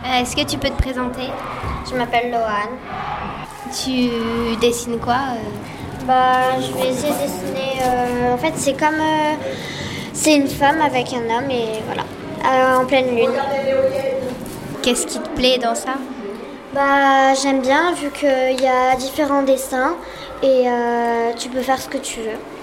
Est-ce que tu peux te présenter? Je m'appelle Loane. Tu dessines quoi? Je vais essayer de dessiner. En fait, c'est comme. C'est une femme avec un homme et voilà. En pleine lune. Qu'est-ce qui te plaît dans ça? J'aime bien vu qu'il y a différents dessins et tu peux faire ce que tu veux.